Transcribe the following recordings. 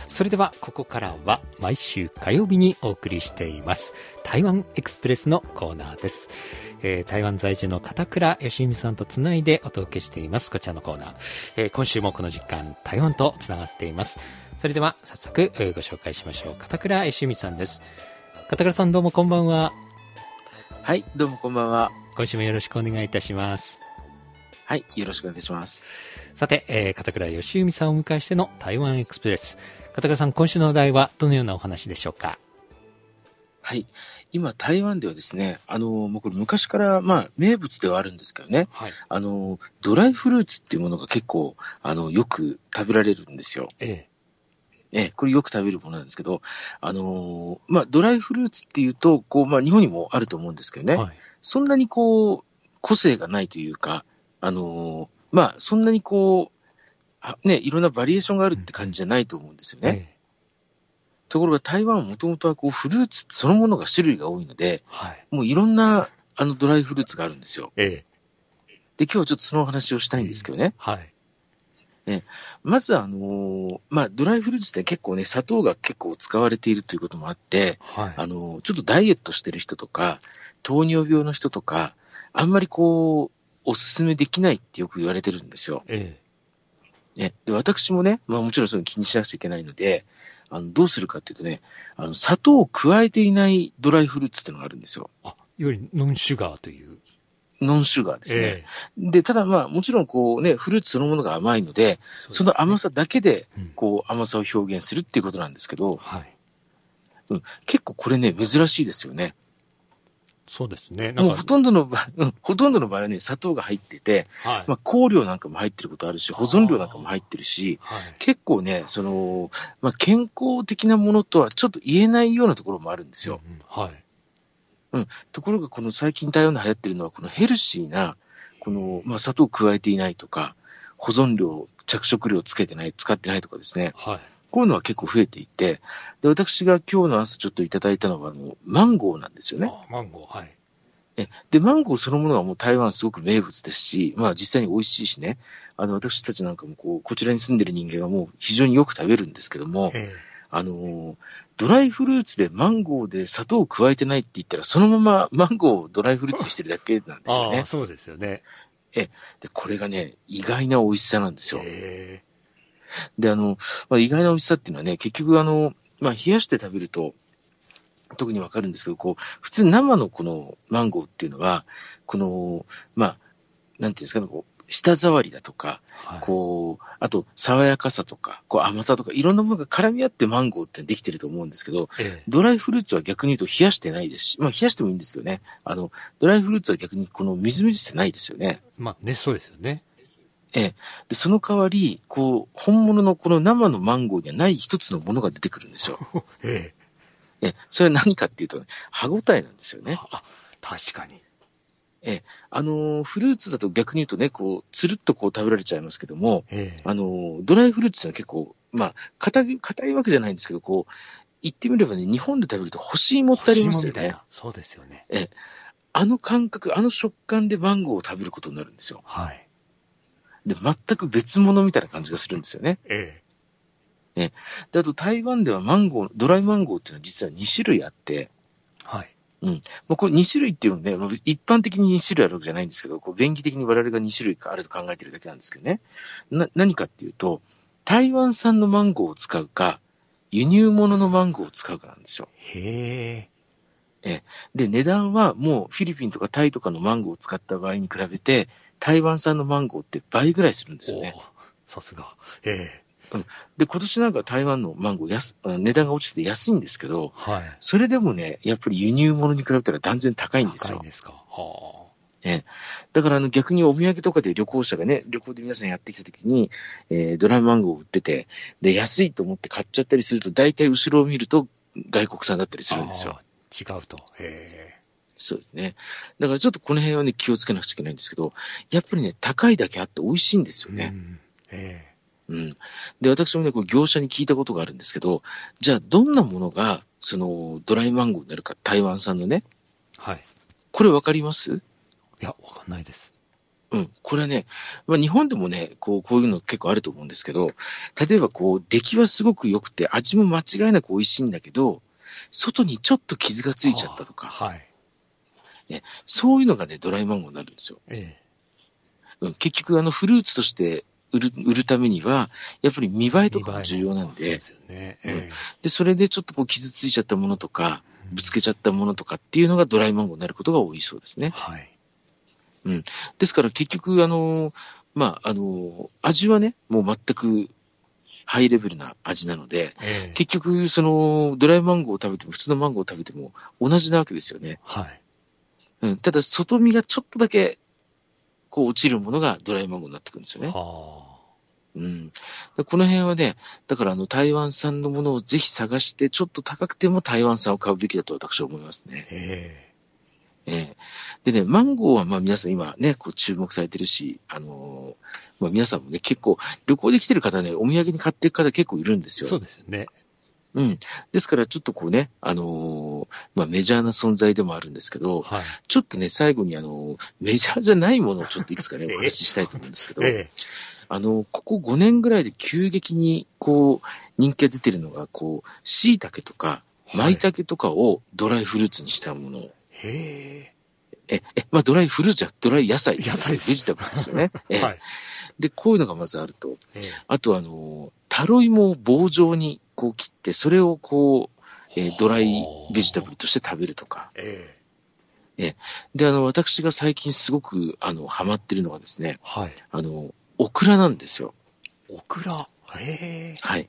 それではここからは毎週火曜日にお送りしています台湾エクスプレスのコーナーです。台湾在住の片倉義文さんとつないでお届けしていますこちらのコーナー、今週もこの時間台湾とつながっています。それでは早速ご紹介しましょう。片倉義文さんです。片倉さん、どうもこんばんは。 はい、どうもこんばんは。 今週もよろしくお願いいたします。 はい、よろしくお願いします。 さて、片倉義文さんをお迎えしての台湾エクスプレス。片倉さん、今週のお題はどのようなお話でしょうか？ はい、今台湾ではですね、もうこれ昔から名物ではあるんですけどね、はい、ドライフルーツっていうものが結構よく食べられるんですよ。これよく食べるものなんですけど、ドライフルーツっていうと日本にもあると思うんですけどね、はい、そんなに個性がないというか、そんなにいろんなバリエーションがあるって感じじゃないと思うんですよね。ところが台湾はもともとはフルーツそのものが種類が多いので、はい、もういろんなドライフルーツがあるんですよ。で、今日はちょっとその話をしたいんですけどね。まずドライフルーツって結構ね、砂糖が結構使われているということもあって、はい、ちょっとダイエットしてる人とか、糖尿病の人とか、あんまりおすすめできないってよく言われてるんですよ。で、私もね、もちろんそれ気にしなくちゃいけないので、どうするかっていうとね、砂糖を加えていないドライフルーツっていうのがあるんですよ。 いわゆるノンシュガーという。 ノンシュガーですね。で、ただもちろんフルーツそのものが甘いので、その甘さだけで、甘さを表現するっていうことなんですけど、結構これね、珍しいですよね。 そうですね。 もうほとんどの場合はね、砂糖が入ってて、香料なんかも入ってることあるし、保存料なんかも入ってるし、結構ね、健康的なものとはちょっと言えないようなところもあるんですよ。ところがこの最近台湾で流行ってるのは、このヘルシーな、砂糖を加えていないとか、保存料、着色料使ってないとかですね。こういうのは結構増えていて、で、私が今日の朝ちょっといただいたのは、マンゴーなんですよね。 マンゴー、はい。 で、マンゴーそのものはもう台湾すごく名物ですし、実際に美味しいしね、私たちなんかもこちらに住んでる人間はもう非常によく食べるんですけども、ドライフルーツでマンゴーで砂糖を加えてないって言ったら、そのままマンゴーをドライフルーツにしてるだけなんですよね。 そうですよね。 で、これがね、意外な美味しさなんですよ。で、意外な美味しさっていうのはね、結局冷やして食べると、特にわかるんですけど、普通生のこのマンゴーっていうのは、なんていうんですかね、舌触りだとか、あと、爽やかさとか、甘さとか、いろんなものが絡み合ってマンゴーってできてると思うんですけど、ドライフルーツは逆に言うと冷やしてないですし、冷やしてもいいんですけどね、ドライフルーツは逆にみずみずしてないですよね。 そうですよね。 で、その代わり、本物のこの生のマンゴーにはない一つのものが出てくるんですよ。それは何かっていうと、歯応えなんですよね。 確かに。 フルーツだと逆に言うとね、つるっと食べられちゃいますけども、ドライフルーツは結構、硬いわけじゃないんですけど、言ってみればね、日本で食べると干し芋ってありますよね。 そうですよね。 感覚、食感でマンゴーを食べることになるんですよ。で、全く別物みたいな感じがするんですよね。で、あと台湾ではドライマンゴーっていうのは実は2種類あって、これ2種類っていうのはね、一般的に2種類あるわけじゃないんですけど、便宜的に我々が2種類あると考えてるだけなんですけどね。何かっていうと、台湾産のマンゴーを使うか、輸入物のマンゴーを使うかなんですよ。で、値段はもうフィリピンとかタイとかのマンゴーを使った場合に比べて、台湾産のマンゴーって倍ぐらいするんですよね。 さすが。 で、今年なんか台湾のマンゴー値段が落ちてて安いんですけど、それでもね、やっぱり輸入物に比べたら断然高いんですよ。 高いですか。 だから逆にお土産とかで旅行で皆さんやってきた時に、ドライマンゴーを売ってて、で、安いと思って買っちゃったりすると、大体後ろを見ると外国産だったりするんですよ。 違うと。 そうですね。だからちょっとこの辺はね、気をつけなくちゃいけないんですけど、やっぱりね、高いだけあって美味しいんですよね。で、私もね、業者に聞いたことがあるんですけど、じゃあどんなものが、ドライマンゴーになるか、台湾産のね。これわかります？ いや、わかんないです。 これはね、日本でもね、こういうの結構あると思うんですけど、例えば出来はすごく良くて、味も間違いなく美味しいんだけど、外にちょっと傷がついちゃったとか、 はい。 そういうのがね、ドライマンゴーになるんですよ。結局、フルーツとして売るためには、やっぱり見栄えとかも重要なんで、 そうですよね。 で、それでちょっと傷ついちゃったものとか、ぶつけちゃったものとかっていうのがドライマンゴーになることが多いそうですね。 はい。 ですから結局、味はね、もう全くハイレベルな味なので、結局、ドライマンゴーを食べても、普通のマンゴーを食べても同じなわけですよね。 はい。 ただ、外身がちょっとだけ、落ちるものがドライマンゴーになってくるんですよね。この辺はね、だから台湾産のものをぜひ探して、ちょっと高くても台湾産を買うべきだと私は思いますね。でね、マンゴーは皆さん今ね、注目されてるし、皆さんもね、結構旅行で来てる方ね、お土産に買っていく方結構いるんですよ。 そうですよね。 ですからちょっとメジャーな存在でもあるんですけど、ちょっとね、最後にメジャーじゃないものをちょっといくつかね、お話ししたいと思うんですけど、ここ5年ぐらいで急激に人気が出てるのが、椎茸とか、舞茸とかをドライフルーツにしたもの。ドライフルーツやドライ野菜。ベジタブルですよね。で、こういうのがまずあると。あとタロイモを棒状に切って、それをドライベジタブルとして食べるとか。で、私が最近すごく、ハマってるのがですね、オクラなんですよ。 オクラはい。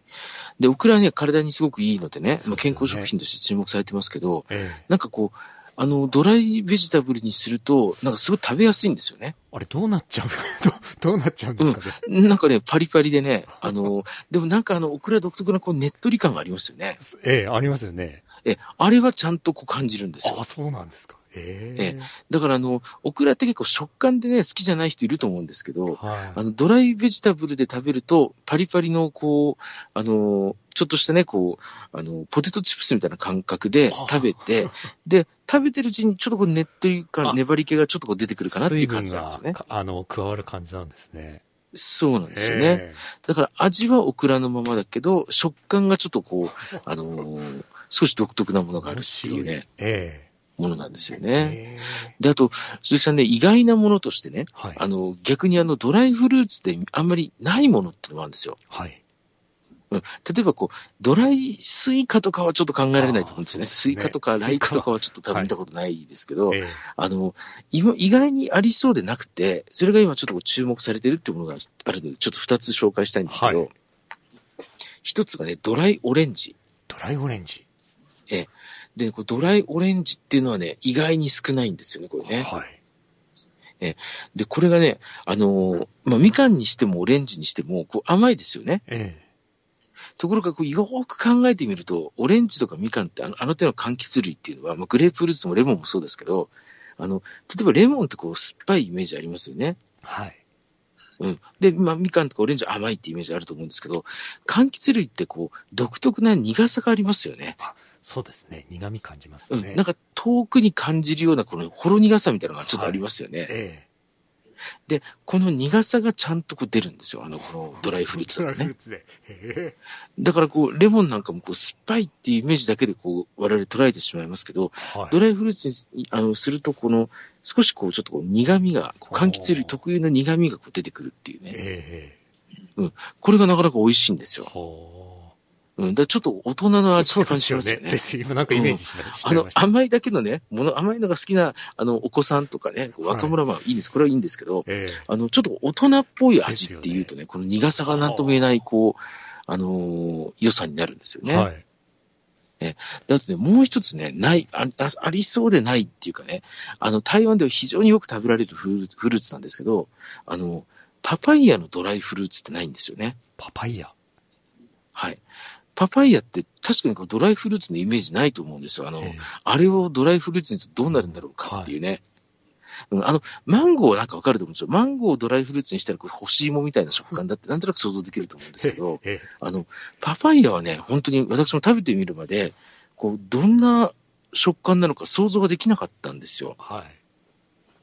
で、オクラはね、体にすごくいいのでね、健康食品として注目されてますけど、なんかドライベジタブルにすると、なんかすごい食べやすいんですよね。 あれ、どうなっちゃうんですかね。 なんかね、パリパリでね、でもなんかオクラ独特なねっとり感がありますよね。 ありますよね。 あれはちゃんと感じるんですよ。 そうなんですか。 だからオクラって結構食感でね、好きじゃない人いると思うんですけど、ドライベジタブルで食べると、パリパリのちょっとしたね、ポテトチップスみたいな感覚で食べて、で、食べてるうちにちょっとねっとり感、粘り気がちょっと出てくるかなっていう感じなんですよね。 加わる感じなんですね。 そうなんですよね。だから味はオクラのままだけど、食感がちょっと少し独特なものがあるっていうね。ものなんですよね。で、あと、鈴木さんね、意外なものとしてね、逆にドライフルーツであんまりないものっていうのがあるんですよ。例えばドライスイカとかはちょっと考えられないと思うんですよね。スイカとかライチとかはちょっと多分見たことないですけど、今意外にありそうでなくて、それが今ちょっと注目されてるっていうものがあるので、ちょっと2つ紹介したいんですけど、一つがね、ドライオレンジ。 ドライオレンジ。 で、ドライオレンジっていうのはね、意外に少ないんですよね、これね。で、これがね、みかんにしてもオレンジにしても、甘いですよね。ところが、よく考えてみると、オレンジとかみかんって、あの手の柑橘類っていうのは、グレープフルーツもレモンもそうですけど、例えばレモンって酸っぱいイメージありますよね。で、みかんとかオレンジは甘いってイメージあると思うんですけど、柑橘類って独特な苦さがありますよね。 そうですね。苦味感じますね。 なんか遠くに感じるようなほろ苦さみたいなのがちょっとありますよね。で、この苦さがちゃんと出るんですよ。このドライフルーツだとね。だからレモンなんかも酸っぱいっていうイメージだけで我々捉えてしまいますけど、ドライフルーツにすると少しちょっと苦味が、柑橘類特有の苦味が出てくるっていうね。これがなかなか美味しいんですよ。だちょっと大人の味って感じしますよね。 今なんかイメージしました。 甘いだけのね、甘いのが好きな、お子さんとかね、若者はいいんです。これはいいんですけど、ちょっと大人っぽい味っていうとね、この苦さがなんとも言えない、良さになるんですよね。あとね、もう一つね、ありそうでないっていうかね、台湾では非常によく食べられるフルーツなんですけど、パパイヤのドライフルーツってないんですよね。 パパイヤパパイヤって確かにドライフルーツのイメージないと思うんですよ。あれをドライフルーツにするとどうなるんだろうかっていうね。マンゴーはなんかわかると思うんですよ。マンゴーをドライフルーツにしたら干し芋みたいな食感だってなんとなく想像できると思うんですけど、パパイヤはね、本当に私も食べてみるまで、どんな食感なのか想像ができなかったんですよ。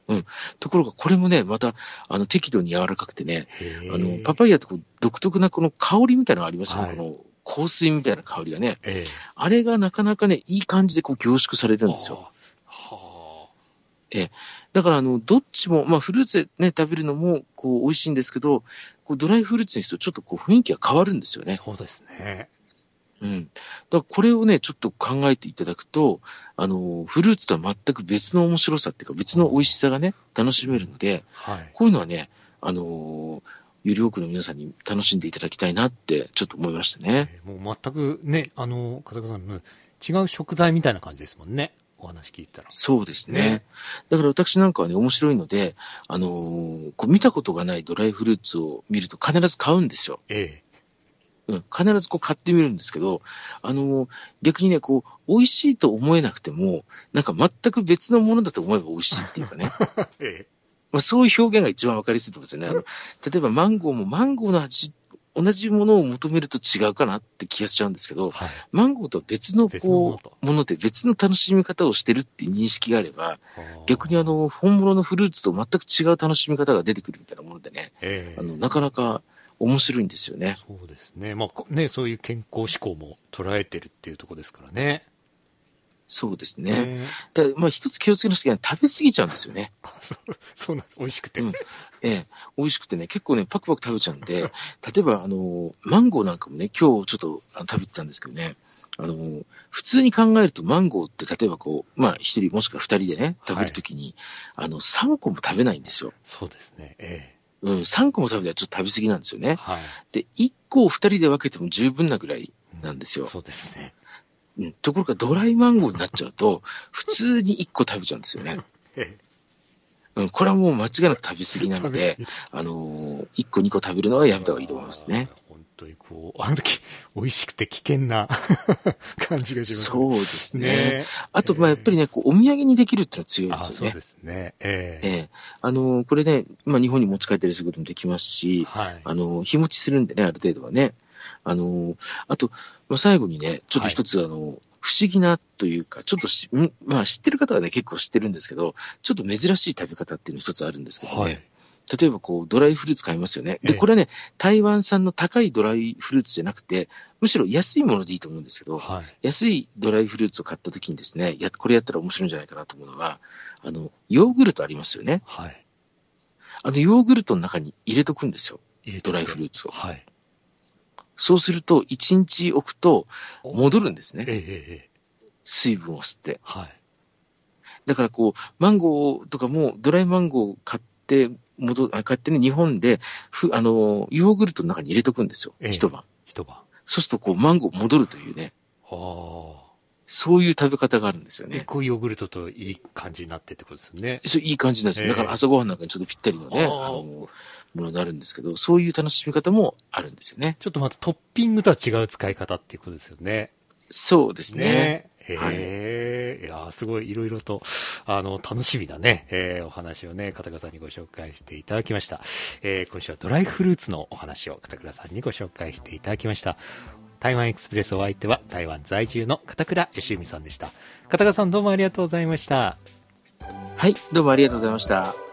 ところがこれもね、また、適度に柔らかくてね、パパイヤってこう独特なこの香りみたいなのがありますよね、はい、この香水みたいな香りがね。あれがなかなかね、いい感じでこう凝縮されるんですよ。だからどっちも、まあフルーツでね、食べるのもこう美味しいんですけど、こうドライフルーツにするとちょっとこう雰囲気が変わるんですよね。 そうですね。 だからこれをね、ちょっと考えていただくと、フルーツとは全く別の面白さっていうか、別の美味しさがね、楽しめるので、はい、こういうのはね、より多くの皆さんに楽しんでいただきたいなって、ちょっと思いましたね。 もう全くね、片岡さんの違う食材みたいな感じですもんね。お話聞いたら。 そうですね。だから私なんかはね、面白いので、こう見たことがないドライフルーツを見ると必ず買うんですよ。必ずこう買ってみるんですけど、逆にね、こう、美味しいと思えなくても、なんか全く別のものだと思えば美味しいっていうかね。まあ、そういう表現が一番わかりやすいと思うんですよね。例えばマンゴーもマンゴーの味、同じものを求めると違うかなって気がしちゃうんですけど、はい、マンゴーとは別のこう、もので別の楽しみ方をしてるっていう認識があれば、逆に本物のフルーツと全く違う楽しみ方が出てくるみたいなものでね、なかなか、面白いんですよね。 そうですね。まあね、そういう健康志向も捉えてるっていうところですからね。 そうですね。まあ一つ気をつけなきゃいけない。食べ過ぎちゃうんですよね。 そうなんです。美味しくて。 美味しくてね、結構ね、パクパク食べちゃうんで、例えばマンゴーなんかもね、今日ちょっと食べてたんですけどね、普通に考えるとマンゴーって例えばこう、まあ一人もしくは二人でね、食べるときに、はい、3個も食べないんですよ。 そうですね。 3個も食べたらちょっと食べ過ぎなんですよね。 はい、 で、1個を2人で分けても十分なぐらいなんですよ。 そうですね。 ところがドライマンゴーになっちゃうと、普通に1個食べちゃうんですよね。これはもう間違いなく食べ過ぎなので、1個2個食べるのはやめた方がいいと思いますね。 本当にこう、美味しくて危険な感じがします。 そうですね。あと、まあやっぱりね、こうお土産にできるっていうのは強いですよね。 そうですね。 これね、まあ日本に持ち帰ったりすることもできますし、はい、日持ちするんでね、ある程度はね。あと、まあ、最後にね、ちょっと一つ、はい、不思議なというか、ちょっとまあ知ってる方はね、結構知ってるんですけど、ちょっと珍しい食べ方っていうの一つあるんですけどね。はい、例えばこう、ドライフルーツ買いますよね。で、これはね、台湾産の高いドライフルーツじゃなくて、むしろ安いものでいいと思うんですけど、はい、安いドライフルーツを買った時にですね、これやったら面白いんじゃないかなと思うのは、ヨーグルトありますよね。 はい、 ヨーグルトの中に入れとくんですよ。ドライフルーツを。 はい、 そうすると、1日置くと戻るんですね。水分を吸って。 はい、 だからこう、マンゴーとかもドライマンゴーを買ってね、日本で、ヨーグルトの中に入れとくんですよ。一晩。そうするとこう、マンゴー戻るというね。そういう食べ方があるんですよね。 こういうヨーグルトといい感じになってってことですね。 そう、いい感じなんですよ。だから朝ごはんなんかにちょっとぴったりのね、ものになるんですけど、そういう楽しみ方もあるんですよね。 ちょっとまたトッピングとは違う使い方っていうことですよね。 そうですね。 はい、いやすごいいろいろと、楽しみなね、お話をね、片倉さんにご紹介していただきました。今週はドライフルーツのお話を片倉さんにご紹介していただきました。台湾エクスプレスお相手は台湾在住の片倉義文さんでした。片倉さんどうもありがとうございました。 はい、どうもありがとうございました。